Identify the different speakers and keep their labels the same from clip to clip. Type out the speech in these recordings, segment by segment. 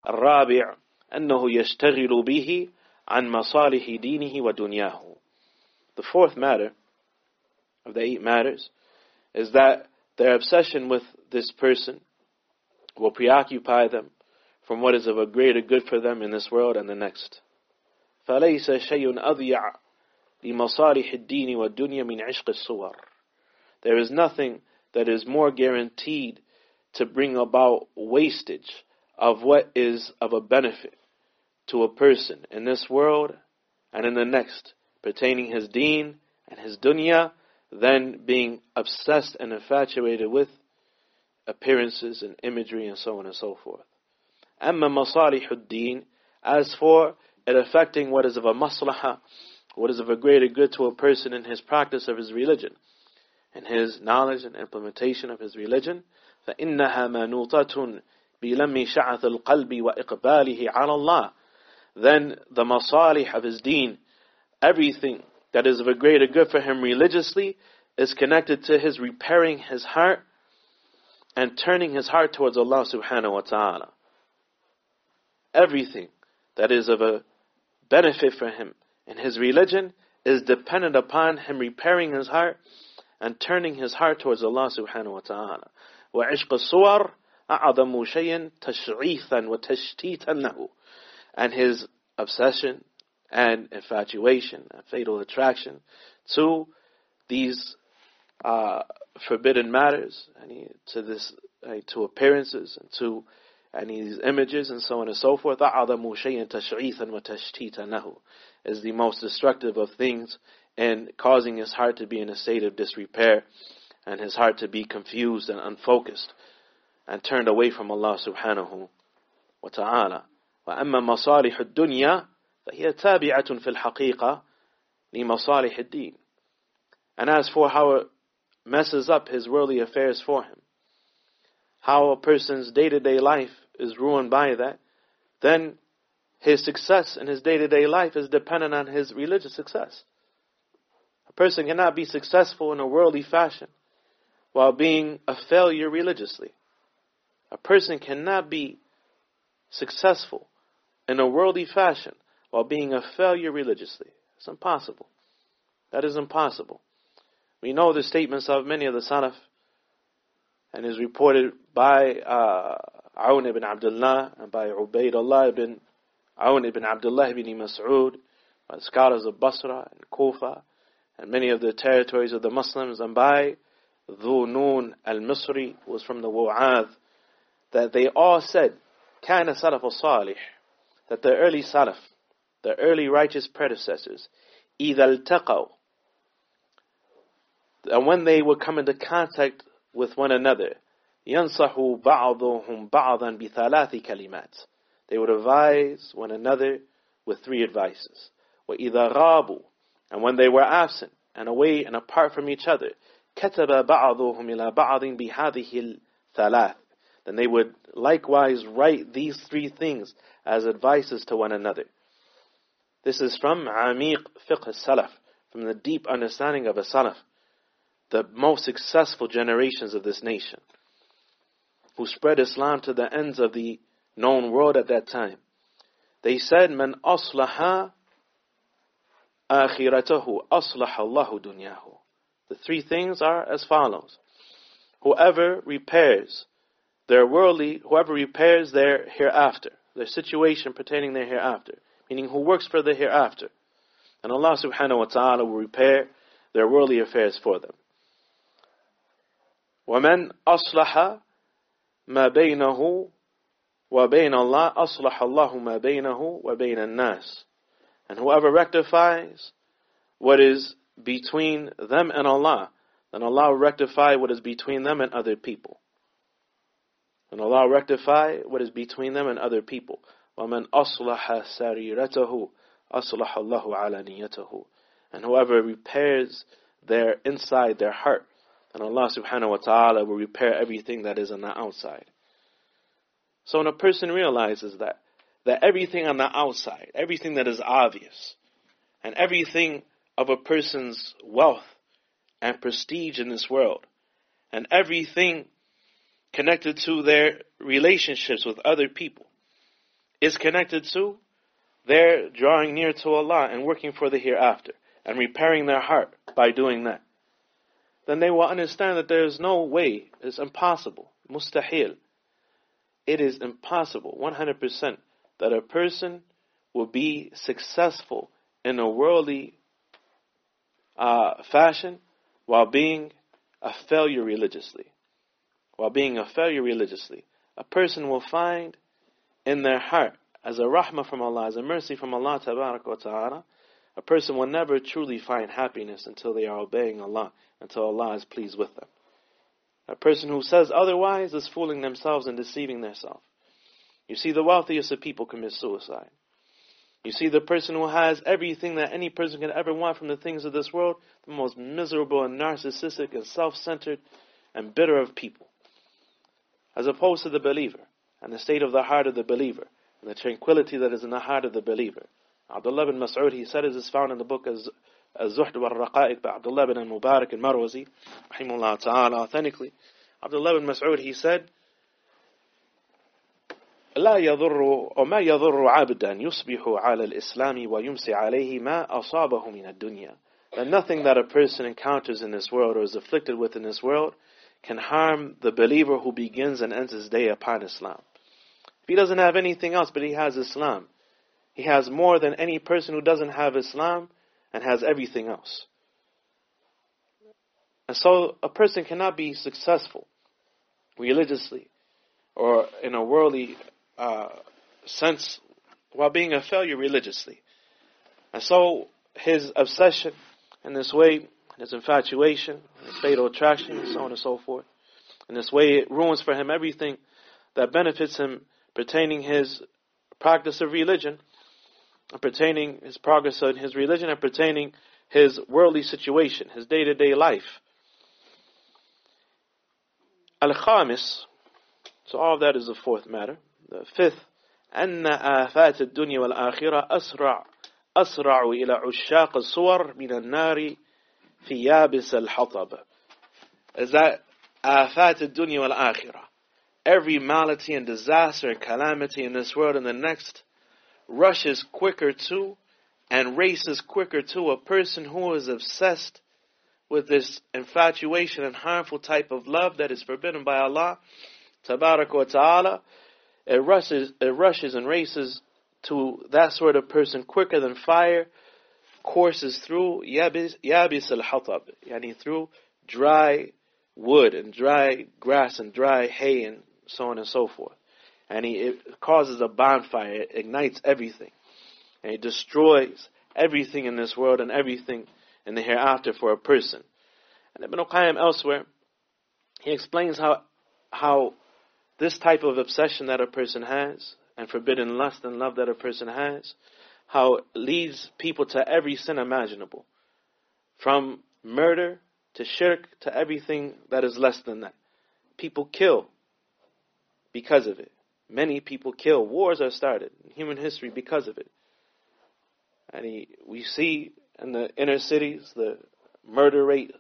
Speaker 1: الرابع أنه يشتغل به عن مصالح دينه ودنياه. The fourth matter of the 8 matters is that their obsession with this person will preoccupy them from what is of a greater good for them in this world and the next. فليس شيء أضيع لمصالح الدين والدنيا من عشق الصور. There is nothing that is more guaranteed to bring about wastage of what is of a benefit to a person in this world and in the next, pertaining his deen and his dunya, than being obsessed and infatuated with appearances and imagery and so on and so forth. أما مصالح الدين, as for it affecting what is of a maslaha, what is of a greater good to a person in his practice of his religion, in his knowledge and implementation of his religion, فإنها منوطة بلم شعث القلب وإقباله على الله. Then the masalih of his deen, everything that is of a greater good for him religiously, is connected to his repairing his heart and turning his heart towards Allah subhanahu wa ta'ala. Everything that is of a benefit for him in his religion is dependent upon him repairing his heart and turning his heart towards Allah subhanahu wa ta'ala. وَعِشْقَ الصُّوَرِ أَعْظَمُ شَيْءٍ تَشْعِيثًا وَتَشْتِيتًا لَهُ. And his obsession and infatuation and fatal attraction to these forbidden matters, to appearances and to these images and so on and so forth, أَعْظَمُ شَيْءٍ تَشْعِيثًا وَتَشْتِيتًا لَهُ, is the most destructive of things in causing his heart to be in a state of disrepair and his heart to be confused and unfocused and turned away from Allah subhanahu wa ta'ala. وأما مصالح الدنيا فهي تابعة في الحقيقة لمصالح الدين. And as for how it messes up his worldly affairs for him, how a person's day-to-day life is ruined by that, then his success in his day-to-day life is dependent on his religious success. A person cannot be successful in a worldly fashion while being a failure religiously. A person cannot be successful in a worldly fashion while being a failure religiously. It's impossible. That is impossible. We know the statements of many of the Salaf, and is reported by Aun ibn Abdullah and by Ubaydullah ibn Aun ibn Abdullah ibn Mas'ud, by the scholars of Basra and Kufa and many of the territories of the Muslims, and by Dhu Nun al-Misri, who was from the Wu'adh, that they all said, كَانَ سَلَفُ الصَّالِحِ, that the early Salaf, the early righteous predecessors, إِذَا الْتَقَوْا, and when they would come into contact with one another, يَنْصَحُ بَعْضُهُمْ بَعْضًا بِثَلَاثِ كَلِمَاتٍ, they would advise one another with 3 advices. وَإِذَا غَابُوا, and when they were absent and away and apart from each other, كَتَبَ بَعْضُهُمْ إِلَى بَعْضٍ بِهَذِهِ الثَّلَاثِ, then they would likewise write these 3 things as advices to one another. This is from Amiq Fiqh al-Salaf, from the deep understanding of a Salaf, the most successful generations of this nation, who spread Islam to the ends of the known world at that time. They said, "Man aslaha akhiratahu, aslaha Allahu dunyahu." The 3 things are as follows: whoever repairs their hereafter, their situation pertaining their hereafter, meaning who works for the hereafter, and Allah subhanahu wa ta'ala will repair their worldly affairs for them. وَمَنْ أَصْلَحَ مَا بَيْنَهُ وَبَيْنَ اللَّهِ أَصْلَحَ اللَّهُ مَا بَيْنَهُ وَبَيْنَ النَّاسِ. And whoever rectifies what is between them and Allah, then Allah will rectify what is between them and other people. And Allah will rectify what is between them and other people. وَمَنْ أَصْلَحَ سَرِيرَتَهُ أَصْلَحَ اللَّهُ عَلَانِيَتَهُ. And whoever repairs their inside, their heart, and Allah subhanahu wa ta'ala will repair everything that is on the outside. So when a person realizes that everything on the outside, everything that is obvious, and everything of a person's wealth and prestige in this world, and everything connected to their relationships with other people, is connected to their drawing near to Allah and working for the hereafter and repairing their heart by doing that, then they will understand that there is no way, it's impossible, mustahil. It is impossible, 100%, that a person will be successful in a worldly fashion while being a failure religiously. While being a failure religiously. A person will find in their heart, as a rahmah from Allah, as a mercy from Allah tabarak wa ta'ala, a person will never truly find happiness until they are obeying Allah, until Allah is pleased with them. A person who says otherwise is fooling themselves and deceiving themselves. You see, the wealthiest of people commit suicide. You see, the person who has everything that any person can ever want from the things of this world, the most miserable and narcissistic and self-centered and bitter of people. As opposed to the believer, and the state of the heart of the believer, and the tranquility that is in the heart of the believer. Abdullah bin Mas'ud, he said, as is found in the book as Zuhd wa Raqa'iq by Abdullah bin Mubarak al-Marwazi, rahimahullah ta'ala, authentically. Abdullah bin Mas'ud, he said, لا يضر وما يضر عبدا يصبح على الإسلام ويمسي عليه ما أصابه من الدنيا. That nothing that a person encounters in this world or is afflicted with in this world can harm the believer who begins and ends his day upon Islam. If he doesn't have anything else but he has Islam, he has more than any person who doesn't have Islam and has everything else. And so a person cannot be successful religiously or in a worldly sense while being a failure religiously. And so his obsession in this way, his infatuation, his fatal attraction, and so on and so forth, in this way it ruins for him everything that benefits him pertaining his practice of religion, and pertaining his progress in his religion, and pertaining his worldly situation, his day-to-day life. Al-Khamis, so all of that is the fourth matter. The fifth, أن آفات الدنيا والآخرة أسرع إلى عشاق الصور من النار في يابس الحطب. Is that آفات الدنيا والآخرة, every malady and disaster and calamity in this world and the next, rushes quicker to and races quicker to a person who is obsessed with this infatuation and harmful type of love that is forbidden by Allah Tabarak wa Ta'ala. It rushes and races to that sort of person quicker than fire courses through yabis al-hatab, yani through dry wood and dry grass and dry hay and so on and so forth. And it causes a bonfire, it ignites everything. And it destroys everything in this world and everything in the hereafter for a person. And Ibn al-Qayyim elsewhere, he explains how this type of obsession that a person has, and forbidden lust and love that a person has, how it leads people to every sin imaginable. From murder to shirk to everything that is less than that. People kill because of it. Many people kill. Wars are started in human history because of it. And we see in the inner cities the murder rate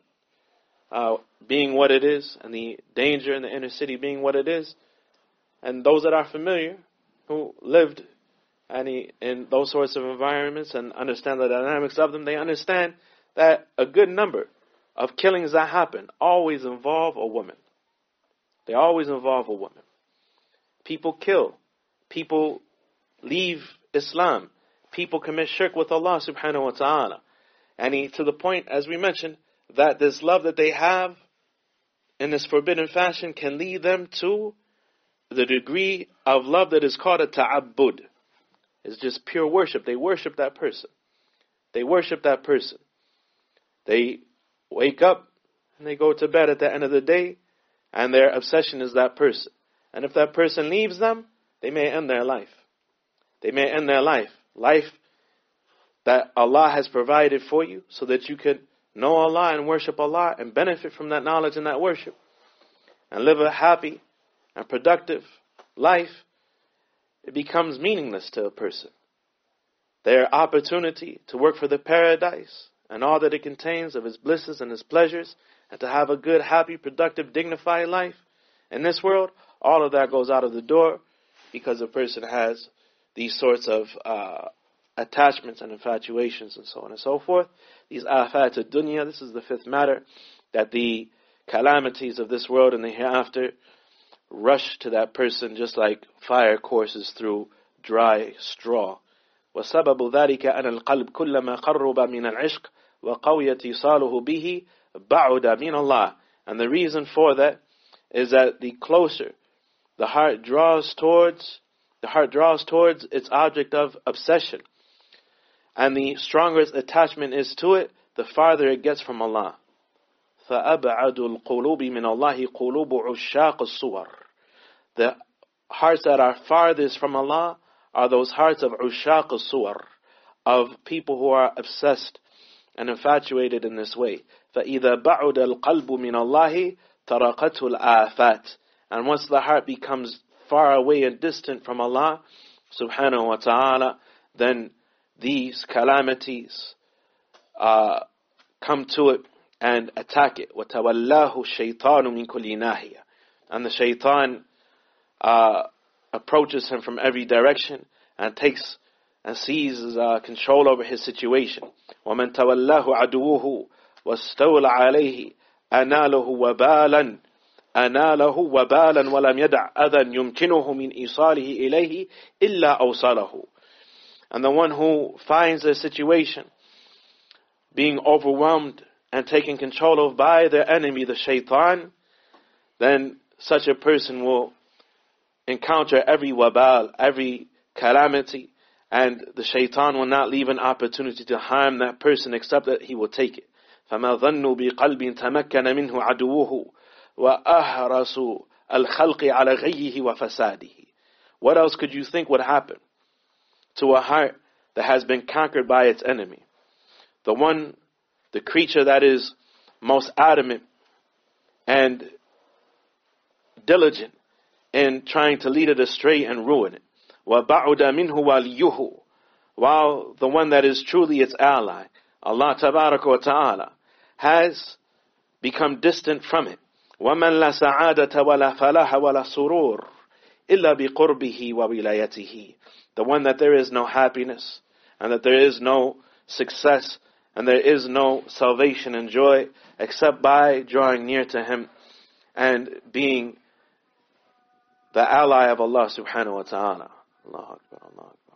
Speaker 1: being what it is, and the danger in the inner city being what it is. And those that are familiar, who lived in those sorts of environments and understand the dynamics of them, they understand that a good number of killings that happen always involve a woman. They always involve a woman. People kill. People leave Islam. People commit shirk with Allah subhanahu wa ta'ala. And to the point, as we mentioned, that this love that they have in this forbidden fashion can lead them to the degree of love that is called a ta'abbud. It's just pure worship. They worship that person. They worship that person. They wake up and they go to bed at the end of the day, and their obsession is that person. And if that person leaves them, they may end their life. They may end their life. Life that Allah has provided for you so that you can know Allah and worship Allah and benefit from that knowledge and that worship and live a happy and productive life. It becomes meaningless to a person. Their opportunity to work for the paradise and all that it contains of its blisses and its pleasures, and to have a good, happy, productive, dignified life in this world, all of that goes out of the door because a person has these sorts of attachments and infatuations and so on and so forth. These afat ad-dunya, this is the fifth matter, that the calamities of this world and the hereafter rush to that person just like fire courses through dry straw. وسبب ذلك أن القلب كلما قرب من العشق وقوي اتصاله به بعد من الله. And the reason for that is that the closer the heart draws towards its object of obsession, and the stronger its attachment is to it, the farther it gets from Allah. فَأَبْعَدُ الْقُلُوبِ مِنَ اللَّهِ قُلُوبُ عُشَّاقِ الصُّوَرِ. The hearts that are farthest from Allah are those hearts of عُشَّاقِ الصُّوَرِ, of people who are obsessed and infatuated in this way. فَإِذَا بَعُدَ الْقَلْبُ مِنَ اللَّهِ تَرَقَتْهُ الْآفَاتِ. And once the heart becomes far away and distant from Allah subhanahu wa ta'ala, then these calamities come to it and attack it. وَتَوَلَّاهُ الشَّيْطَانُ مِنْ كُلِّ نَاحِيَةٍ. And the shaitan approaches him from every direction and takes and seizes control over his situation. وَمَنْ تَوَلَّاهُ عَدُوُهُ وَاسْتَوْلَ عَلَيْهِ أَنَالَهُ وَبَالًا وَلَمْ يَدَعْ أَذًا يُمْكِنُهُ مِنْ إِيصَالِهِ إِلَيْهِ إِلَّا أَوْصَلَهُ. And the one who finds a situation being overwhelmed and taken control of by their enemy, the shaitan, then such a person will encounter every wabal, every calamity, and the shaitan will not leave an opportunity to harm that person except that he will take it. فَمَا ظَنُّوا بِقَلْبٍ تَمَكَّنَ مِنْهُ عَدُوُّهُ وَأَهْرَسُوا الْخَلْقِ عَلَى غَيِّهِ وَفَسَادِهِ. What else could you think would happen to a heart that has been conquered by its enemy? The creature that is most adamant and diligent in trying to lead it astray and ruin it. وَبَعُدَ مِنْهُ وَلِيُّهُ. While the one that is truly its ally, Allah Tabaraka wa Ta'ala, has become distant from it. وَمَنْ لَا سَعَادَةَ وَلَا فَلَاحَ وَلَا سُرُورٍ إِلَّا بِقُرْبِهِ وَوِلَايَتِهِ. The one that there is no happiness, and that there is no success, and there is no salvation and joy except by drawing near to Him and being the ally of Allah subhanahu wa ta'ala. Allahu Akbar, Allahu Akbar.